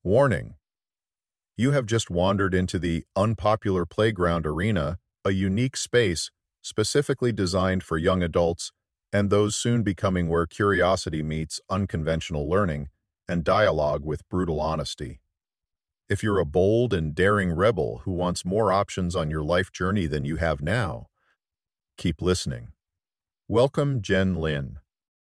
Warning: you have just wandered into the Unpopular Playground Arena, a unique space specifically designed for young adults and those soon becoming where curiosity meets unconventional learning and dialogue with brutal honesty. If you're a bold and daring rebel who wants more options on your life journey than you have now, keep listening. Welcome, Jen Lin.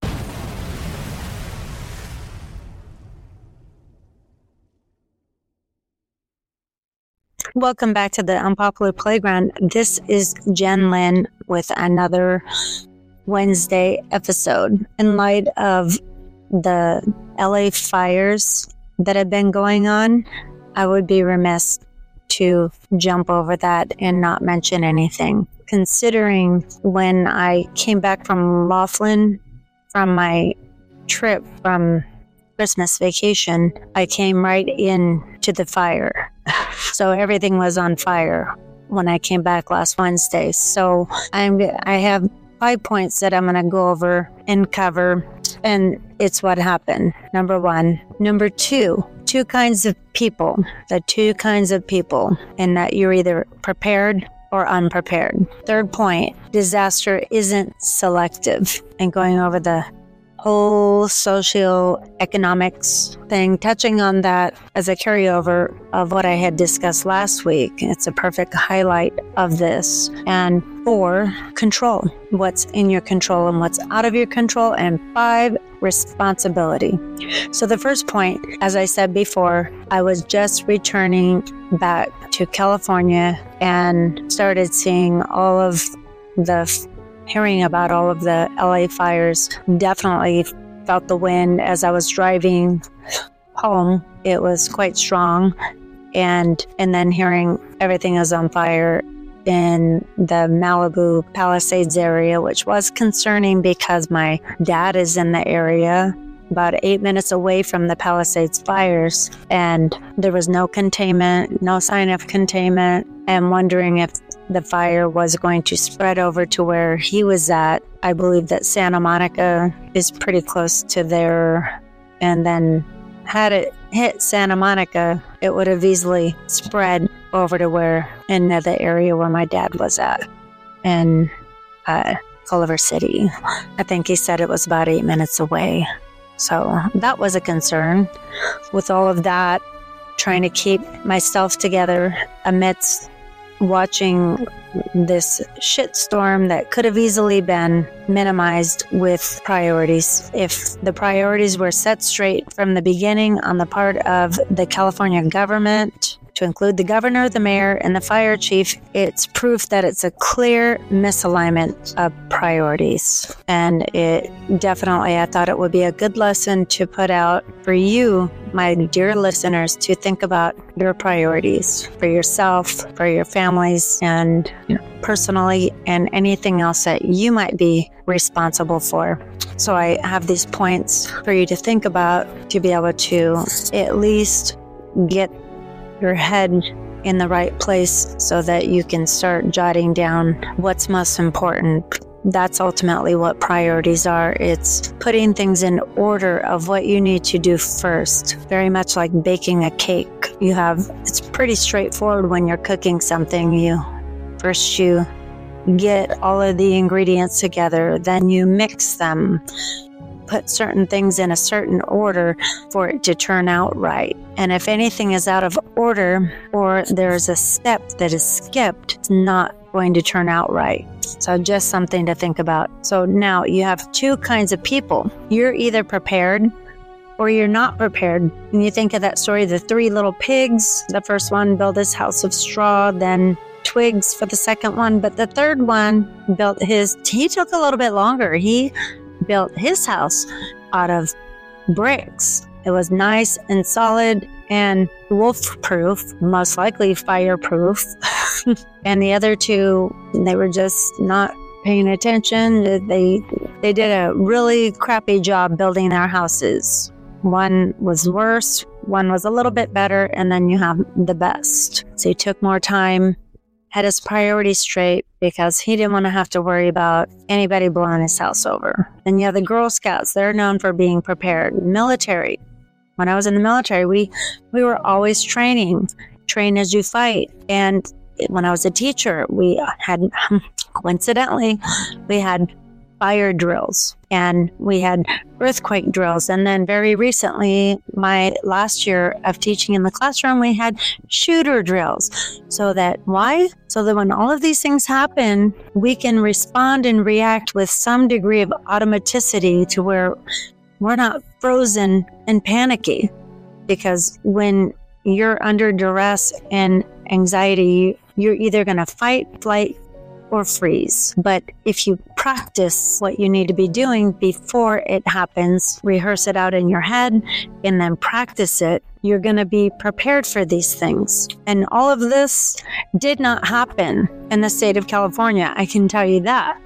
Welcome back to the Unpopular Playground. This is Jen Lin with another Wednesday episode. In light of the LA fires that have been going on, I would be remiss to jump over that and not mention anything. Considering when I came back from Laughlin from my trip from Christmas vacation, I came right into the fire. So everything was on fire when I came back last Wednesday. So I have 5 points that I'm going to go over and cover, and it's what happened. Number one. Number two kinds of people. The two kinds of people, and that you're either prepared or unprepared. Third point, disaster isn't selective, and going over the whole socioeconomics thing, touching on that as a carryover of what I had discussed last week. It's a perfect highlight of this. And 4, control. What's in your control and what's out of your control. And 5, responsibility. So the first point, as I said before, I was just returning back to California and started seeing hearing about all of the LA fires. Definitely felt the wind as I was driving home. It was quite strong. And then hearing everything is on fire in the Malibu Palisades area, which was concerning because my dad is in the area, about 8 minutes away from the Palisades fires, and there was no containment, no sign of containment, and wondering if the fire was going to spread over to where he was at. I believe that Santa Monica is pretty close to there, and then had it hit Santa Monica, it would have easily spread over to in the area where my dad was at, in Culver City. I think he said it was about 8 minutes away. So that was a concern. With all of that, trying to keep myself together amidst watching this shitstorm that could have easily been minimized with priorities. If the priorities were set straight from the beginning on the part of the California government, to include the governor, the mayor, and the fire chief, it's proof that it's a clear misalignment of priorities. And it definitely, I thought it would be a good lesson to put out for you, my dear listeners, to think about your priorities for yourself, for your families, and personally, and anything else that you might be responsible for. So I have these points for you to think about, to be able to at least get your head in the right place so that you can start jotting down what's most important. That's ultimately what priorities are. It's putting things in order of what you need to do first. Very much like baking a cake. It's pretty straightforward when you're cooking something. You get all of the ingredients together, then you mix them, put certain things in a certain order for it to turn out right. And if anything is out of order or there's a step that is skipped, it's not going to turn out right. So just something to think about. So now you have 2 kinds of people. You're either prepared or you're not prepared. When you think of that story, the 3 little pigs, the first one built his house of straw, then twigs for the second one, but the third one he took a little bit longer. He built his house out of bricks. It was nice and solid and wolf-proof, most likely fireproof. And the other 2, they were just not paying attention. They did a really crappy job building their houses. One was worse, one was a little bit better, and then you have the best. So he took more time, had his priorities straight because he didn't want to have to worry about anybody blowing his house over. And you have the Girl Scouts. They're known for being prepared. Military. when I was in the military, we were always training, train as you fight. And when I was a teacher, we had, coincidentally, we had fire drills and we had earthquake drills. And then very recently, my last year of teaching in the classroom, we had shooter drills. Why? So that when all of these things happen, we can respond and react with some degree of automaticity to where we're not frozen and panicky. Because when you're under duress and anxiety, you're either going to fight, flight, or freeze. But if you practice what you need to be doing before it happens, rehearse it out in your head, and then practice it, you're going to be prepared for these things. And all of this did not happen in the state of California. I can tell you that.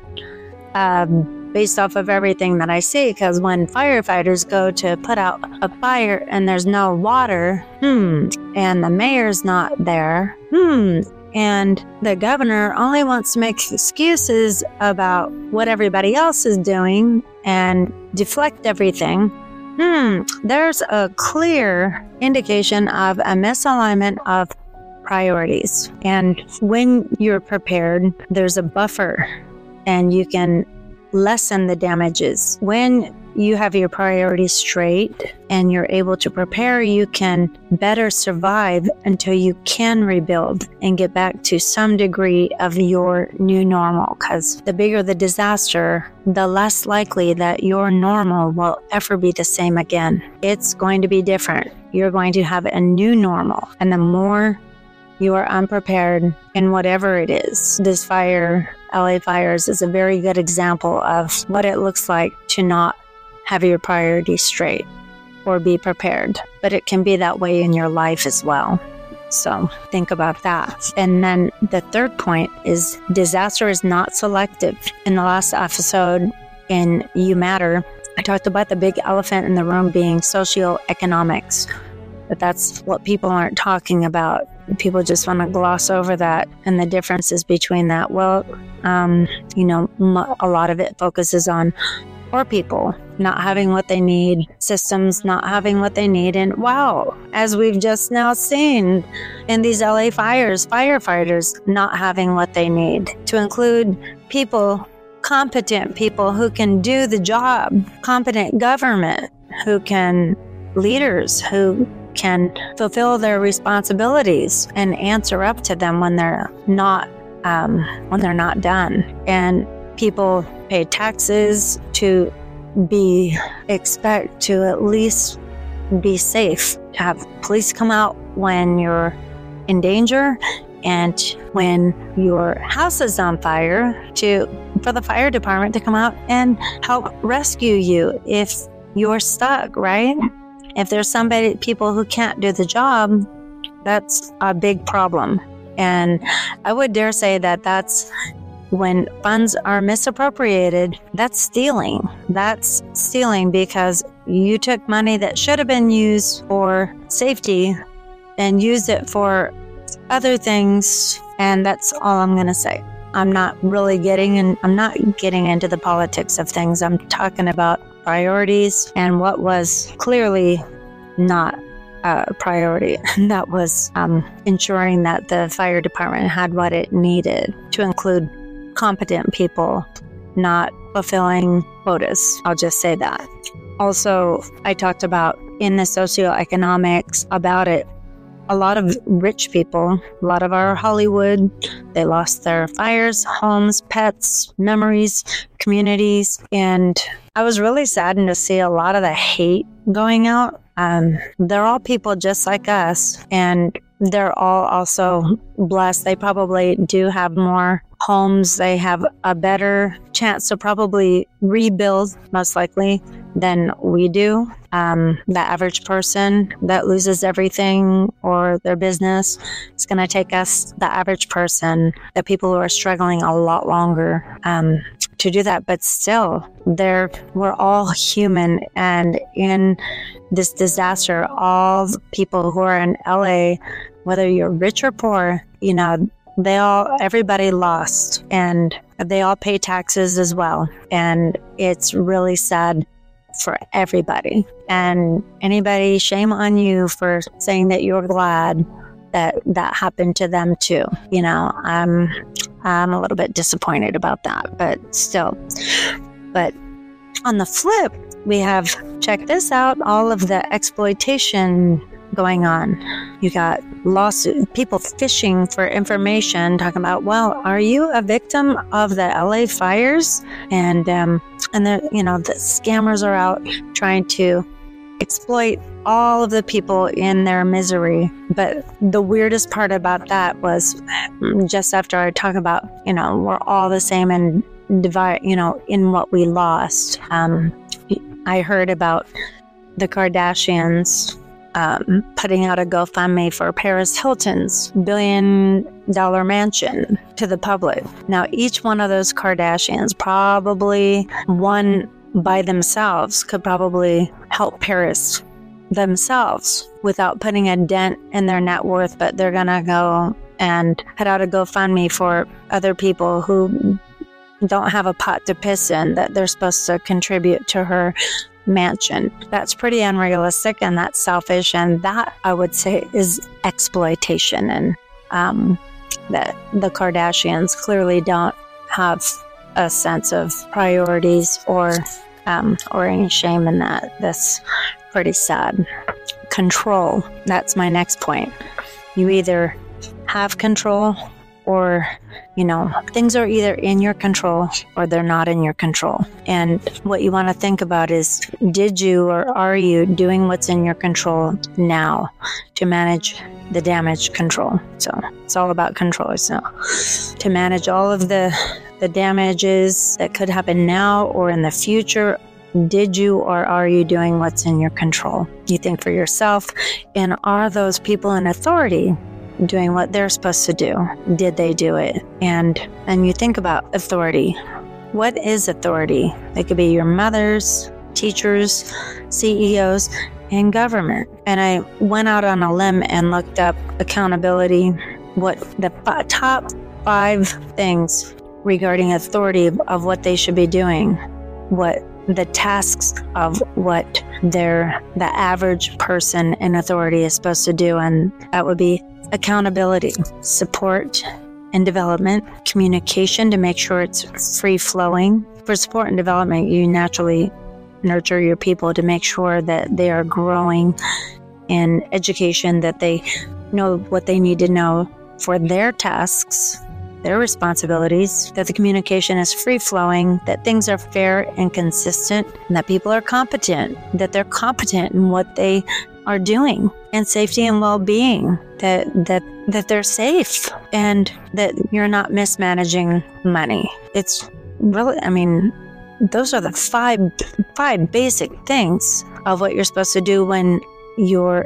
Based off of everything that I see, because when firefighters go to put out a fire and there's no water, and the mayor's not there, and the governor only wants to make excuses about what everybody else is doing and deflect everything, there's a clear indication of a misalignment of priorities. And when you're prepared, there's a buffer and you can lessen the damages. When you have your priorities straight and you're able to prepare, you can better survive until you can rebuild and get back to some degree of your new normal. Because the bigger the disaster, the less likely that your normal will ever be the same again. It's going to be different. You're going to have a new normal. And the more you are unprepared in whatever it is, this fire, LA fires, is a very good example of what it looks like to not have your priorities straight or be prepared. But it can be that way in your life as well. So think about that. And then the third point is disaster is not selective. In the last episode in You Matter, I talked about the big elephant in the room being socioeconomics. But that's what people aren't talking about. People just want to gloss over that and the differences between that. Well, a lot of it focuses on poor people not having what they need, systems not having what they need. And wow, as we've just now seen in these LA fires, firefighters not having what they need, to include people, competent people who can do the job, competent government, leaders who can fulfill their responsibilities and answer up to them when they're not done. And people pay taxes to expect to at least be safe, to have police come out when you're in danger, and when your house is on fire, for the fire department to come out and help rescue you if you're stuck, right? If there's people who can't do the job, that's a big problem. And I would dare say that that's when funds are misappropriated, that's stealing. That's stealing because you took money that should have been used for safety and used it for other things. And that's all I'm going to say. I'm not getting into the politics of things. I'm talking about priorities and what was clearly not a priority. And that was ensuring that the fire department had what it needed, to include competent people, not fulfilling quotas. I'll just say that. Also, I talked about in the socioeconomics about it. A lot of rich people, a lot of our Hollywood, they lost their fires, homes, pets, memories, communities. And I was really saddened to see a lot of the hate going out. They're all people just like us, and they're all also blessed. They probably do have more homes. They have a better chance to probably rebuild, most likely, than we do. The average person that loses everything or their business, it's going to take us, the average person, the people who are struggling a lot longer to do that. But still, we're all human. And in this disaster, all people who are in LA, whether you're rich or poor, everybody lost, and they all pay taxes as well. And it's really sad for everybody. And anybody, shame on you for saying that you're glad that that happened to them too. I'm a little bit disappointed about that, but still. But on the flip, we have, check this out, all of the exploitation going on. You got lawsuit, people fishing for information, talking about, well, are you a victim of the LA fires? And the scammers are out trying to exploit all of the people in their misery. But the weirdest part about that was just after I talk about, we're all the same and divide, in what we lost. I heard about the Kardashians putting out a GoFundMe for Paris Hilton's $1 billion mansion to the public. Now, each one of those Kardashians, probably one by themselves, could probably help Paris themselves without putting a dent in their net worth, but they're going to go and put out a GoFundMe for other people who don't have a pot to piss in, that they're supposed to contribute to her mansion. That's pretty unrealistic, and that's selfish, and that, I would say, is exploitation. And that the Kardashians clearly don't have a sense of priorities or any shame in that. That's pretty sad. Control. That's my next point. You either have control or, things are either in your control or they're not in your control. And what you want to think about is, did you or are you doing what's in your control now to manage the damage control? So it's all about control. So to manage all of the damages that could happen now or in the future, did you or are you doing what's in your control? You think for yourself, and are those people in authority doing what they're supposed to do? Did they do it? And you think about authority. What is authority? It could be your mothers, teachers, CEOs, and government. And I went out on a limb and looked up accountability, what the top 5 things regarding authority of what they should be doing, what the tasks of what the average person in authority is supposed to do. And that would be accountability, support and development, communication to make sure it's free flowing. For support and development, you naturally nurture your people to make sure that they are growing in education, that they know what they need to know for their tasks, their responsibilities, that the communication is free flowing, that things are fair and consistent, and that people are competent, that they're competent in what they are doing, and safety and well-being, that they're safe, and that you're not mismanaging money. It's really, those are the five basic things of what you're supposed to do when you're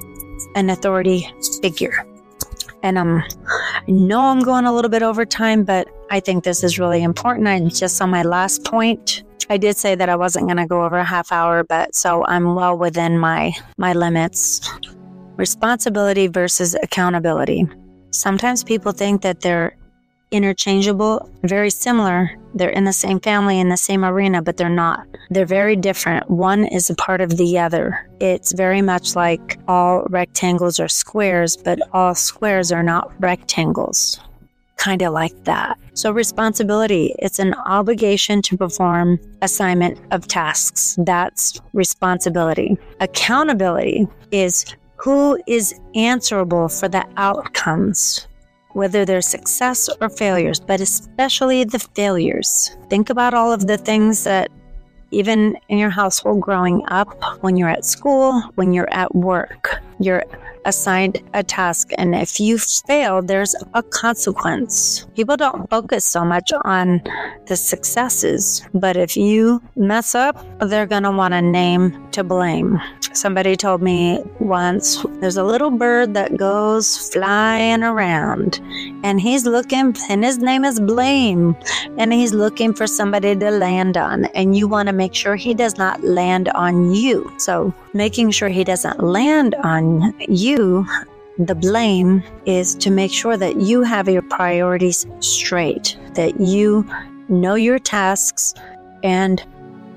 an authority figure. And I know I'm going a little bit over time, but I think this is really important. I just on my last point, I did say that I wasn't going to go over a half hour, but so I'm well within my limits. Responsibility versus accountability. Sometimes people think that they're interchangeable, very similar. They're in the same family, in the same arena, but they're not. They're very different. One is a part of the other. It's very much like all rectangles are squares, but all squares are not rectangles. Kind of like that. So responsibility, it's an obligation to perform assignment of tasks. That's responsibility. Accountability is who is answerable for the outcomes, whether they're success or failures, but especially the failures. Think about all of the things that even in your household growing up, when you're at school, when you're at work, you're assigned a task, and if you fail, there's a consequence. People don't focus so much on the successes, but if you mess up, they're going to want a name to blame. Somebody told me once, there's a little bird that goes flying around, and he's looking, and his name is Blame, and he's looking for somebody to land on, and you want to make sure he does not land on you. So making sure he doesn't land on you, the blame is to make sure that you have your priorities straight, that you know your tasks, and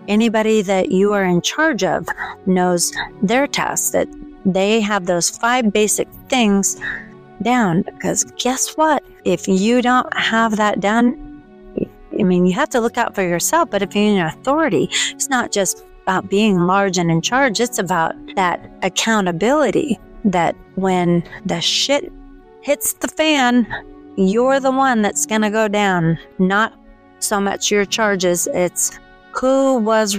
Anybody that you are in charge of knows their tasks, that they have those 5 basic things down. Because guess what? If you don't have that done, I mean, you have to look out for yourself, but if you're in authority, it's not just about being large and in charge. It's about that accountability, that when the shit hits the fan, you're the one that's going to go down. Not so much your charges. It's who was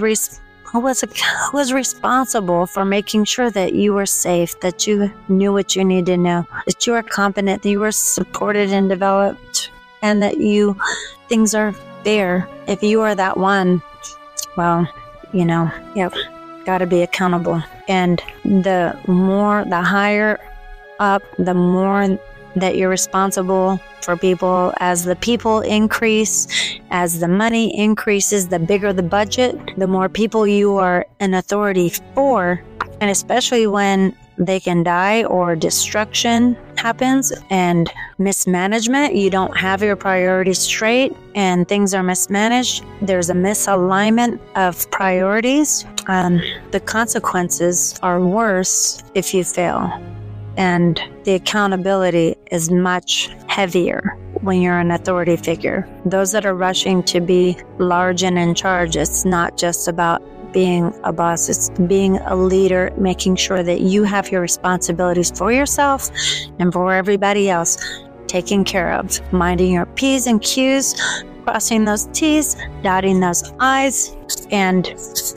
responsible for making sure that you were safe, that you knew what you needed to know, that you were competent, that you were supported and developed, and that things are fair. If you are that one, well, yep, got to be accountable. And the higher up, the more that you're responsible for people. As the people increase, as the money increases, the bigger the budget, the more people you are an authority for. And especially when they can die or destruction happens and mismanagement, you don't have your priorities straight and things are mismanaged, there's a misalignment of priorities. The consequences are worse if you fail. And the accountability is much heavier when you're an authority figure. Those that are rushing to be large and in charge, it's not just about being a boss, it's being a leader, making sure that you have your responsibilities for yourself and for everybody else taken care of, minding your P's and Q's, crossing those T's, dotting those I's, and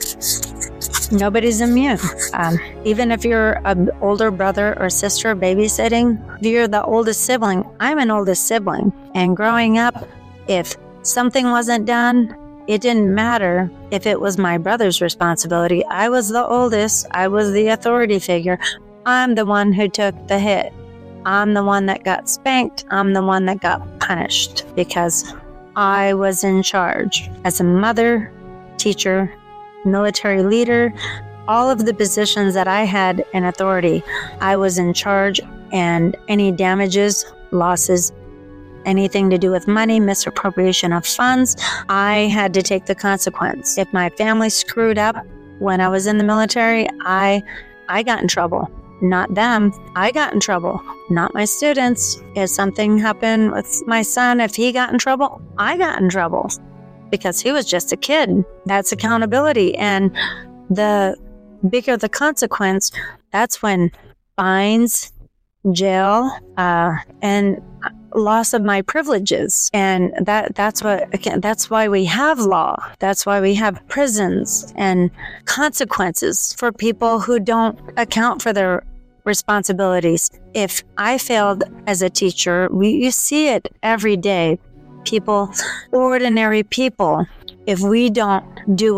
nobody's immune. Even if you're an older brother or sister babysitting, if you're the oldest sibling, I'm an oldest sibling. And growing up, if something wasn't done, it didn't matter if it was my brother's responsibility. I was the oldest. I was the authority figure. I'm the one who took the hit. I'm the one that got spanked. I'm the one that got punished because I was in charge. As a mother, teacher, military leader, all of the positions that I had in authority, I was in charge, and any damages, losses, anything to do with money, misappropriation of funds, I had to take the consequence. If my family screwed up when I was in the military, I got in trouble. Not them. I got in trouble. Not my students. If something happened with my son, if he got in trouble, I got in trouble because he was just a kid. That's accountability. And the bigger the consequence, that's when fines, jail, and loss of my privileges. And that's why we have law. That's why we have prisons and consequences for people who don't account for their responsibilities. If I failed as a teacher, you see it every day. People, ordinary people, if we don't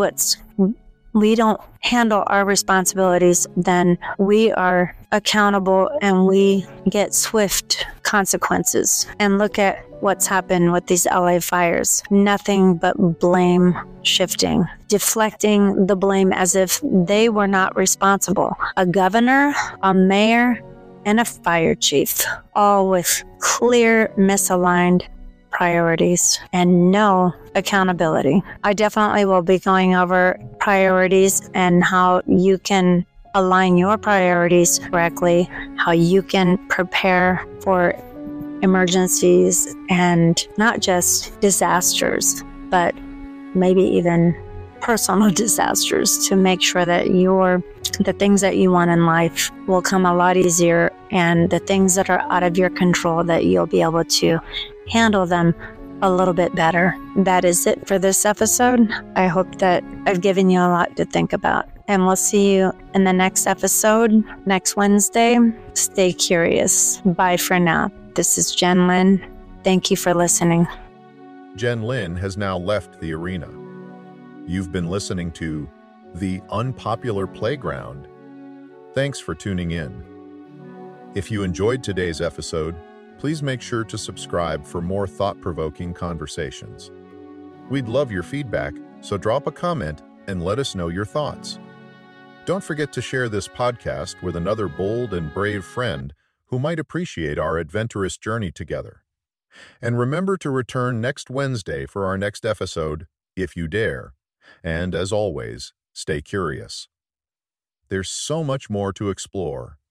handle our responsibilities, then we are accountable and we get swift consequences. And look at what's happened with these LA fires. Nothing but blame shifting, deflecting the blame as if they were not responsible. A governor, a mayor, and a fire chief, all with clear, misaligned priorities and no accountability. I definitely will be going over priorities and how you can align your priorities correctly, how you can prepare for emergencies and not just disasters, but maybe even personal disasters, to make sure that the things that you want in life will come a lot easier, and the things that are out of your control, that you'll be able to handle them a little bit better. That is it for this episode. I hope that I've given you a lot to think about, and we'll see you in the next episode next Wednesday. Stay curious. Bye for now. This is Jen Lynn. Thank you for listening. Jen Lynn has now left the arena. You've been listening to The Unpopular Playground. Thanks for tuning in. If you enjoyed today's episode, please make sure to subscribe for more thought-provoking conversations. We'd love your feedback, so drop a comment and let us know your thoughts. Don't forget to share this podcast with another bold and brave friend who might appreciate our adventurous journey together. And remember to return next Wednesday for our next episode, if you dare. And as always, stay curious. There's so much more to explore,